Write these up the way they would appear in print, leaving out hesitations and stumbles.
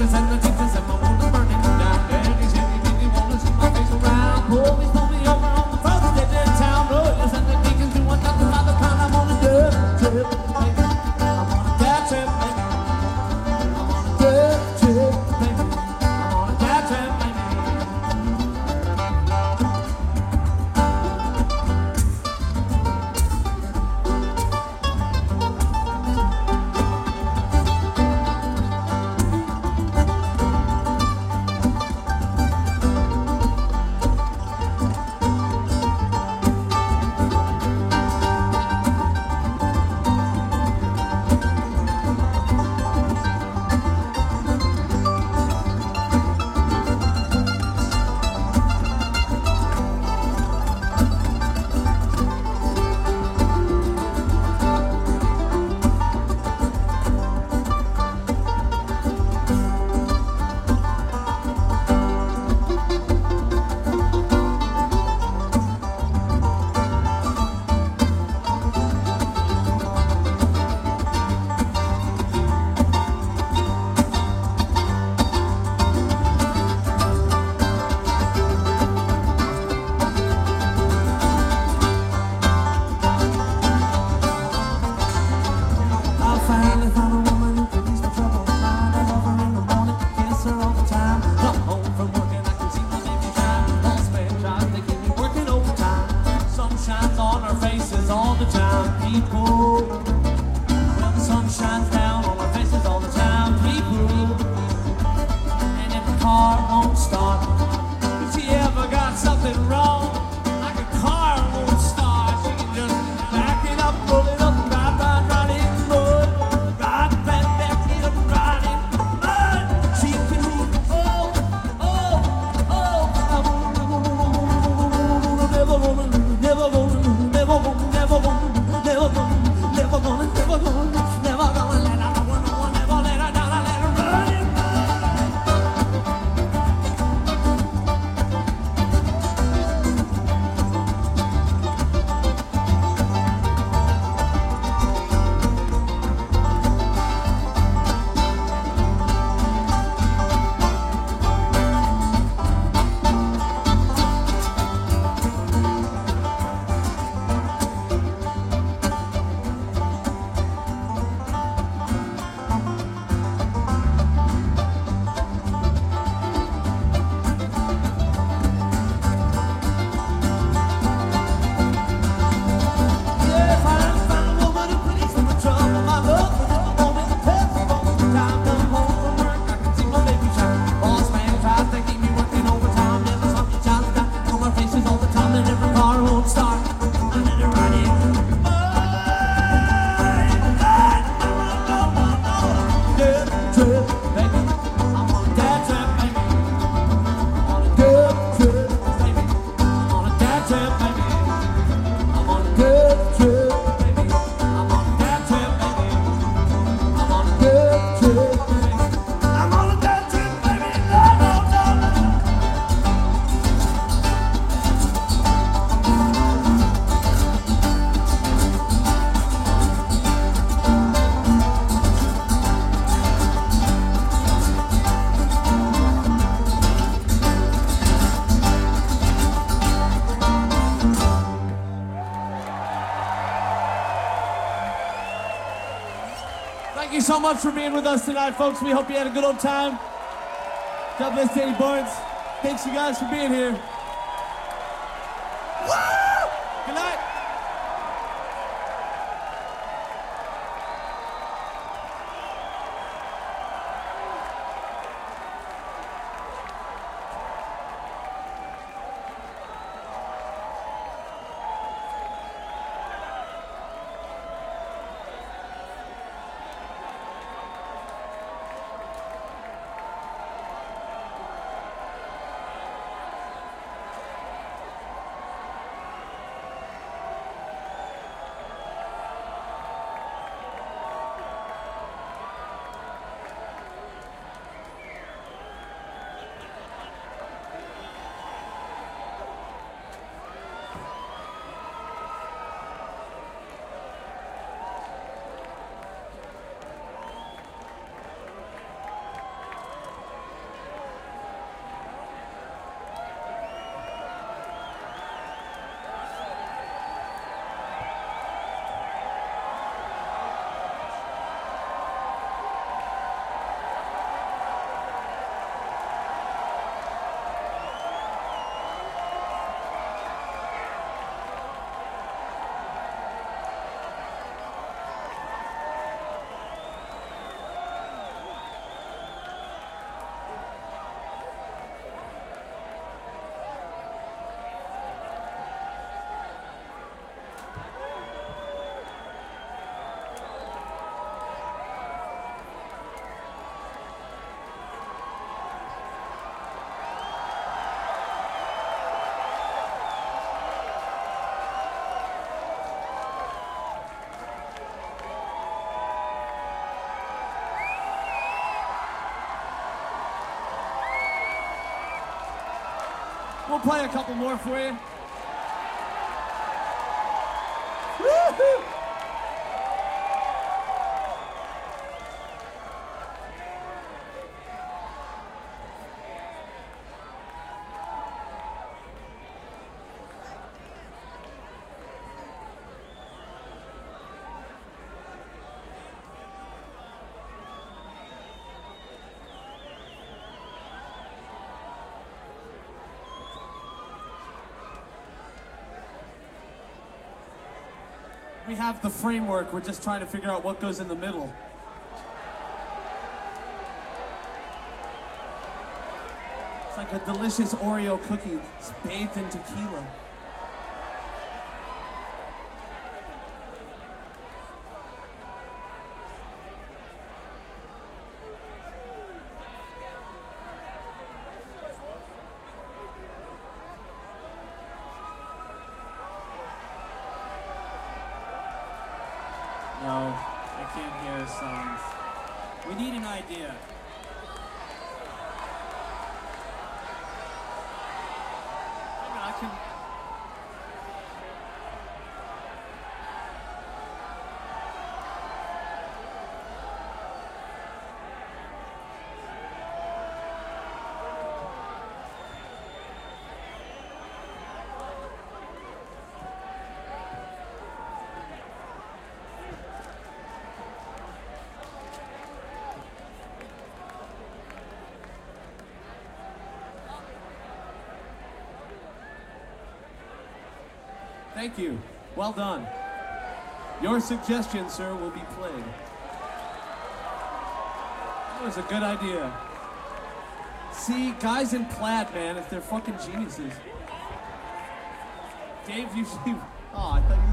teachers and the teachers and my world is burning down. Daddy said he didn't want to see my face around. Always pulled me over on the first day in town. Lawyers and the deacons doing nothing about the kind. I'm on a dirt trip, baby. I'm on a dad trip, baby. I'm on a dirt trip, baby. I'm on a dad trip, baby. Thank you so much for being with us tonight, folks. We hope you had a good old time. God bless Danny Barnes. Thanks you guys for being here. Woo! Good night. we'll play a couple more for you. Woo-hoo! We have the framework, we're just trying to figure out what goes in the middle. It's like a delicious Oreo cookie bathed in tequila. No, I can't hear songs. We need an idea. I can. Thank you. Well done. Your suggestion, sir, will be played. That was a good idea. See, guys in plaid, man, if they're fucking geniuses. Dave usually... Oh, I thought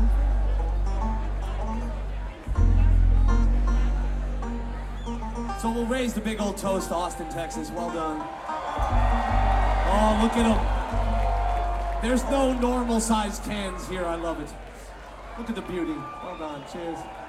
you were... So we'll raise the big old toast to Austin, Texas. Well done. Oh, look at him. There's no normal sized cans here. I love it. Look at the beauty. Well done. Cheers.